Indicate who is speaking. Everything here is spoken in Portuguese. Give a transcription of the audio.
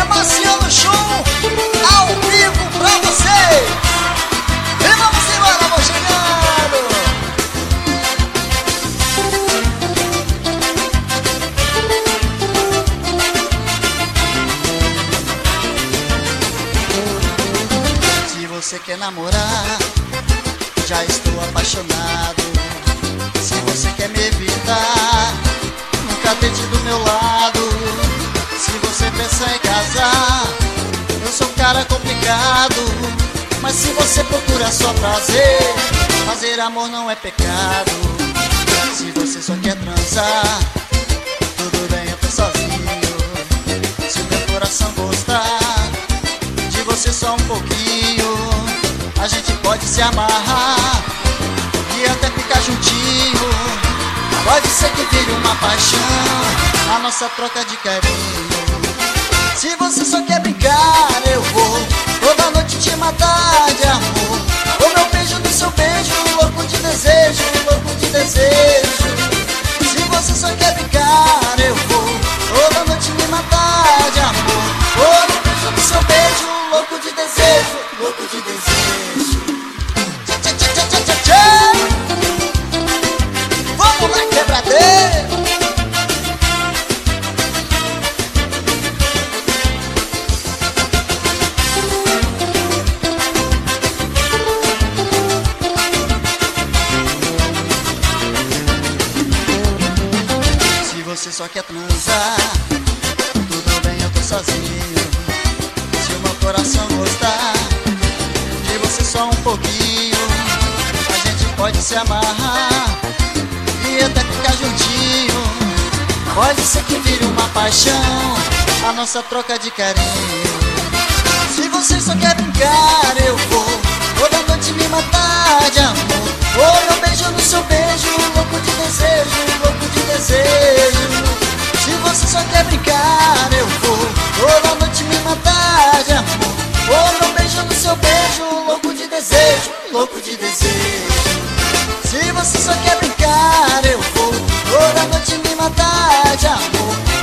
Speaker 1: É Marciano Show, ao vivo pra você. E vamos embora, vou chegando. Se você quer namorar, já estou apaixonado. Se você quer me evitar, nunca tente do meu lado. Se você pensa em casar, eu sou um cara complicado. Mas se você procura só prazer, fazer amor não é pecado. Se você só quer transar, tudo bem, eu tô sozinho. Se o meu coração gostar de você só um pouquinho, a gente pode se amarrar e até ficar juntinho. Pode ser que vire uma paixão, a nossa troca de carinho. Se você só quer brincar, eu vou toda noite te matar de amor. O meu beijo do seu beijo, louco de desejo, louco de desejo. Se você só quer brincar, eu vou toda noite me matar de amor. O meu beijo do seu beijo, louco de desejo, louco de desejo. Vamos lá, quebradeiro. Se você só quer transar, tudo bem, eu tô sozinho. Se o meu coração gostar de você só um pouquinho, a gente pode se amarrar e até ficar juntinho. Pode ser que vire uma paixão, a nossa troca de carinho. Se você só quer brincar, eu vou toda noite me matar de amor. Oh, meu beijo no seu beijo, louco de desejo, louco de desejo. Se você só quer brincar, eu vou toda noite me matar de amor. Oh, meu beijo no seu beijo, louco de desejo, louco de desejo. Se você só quer brincar, eu vou toda noite me matar de amor.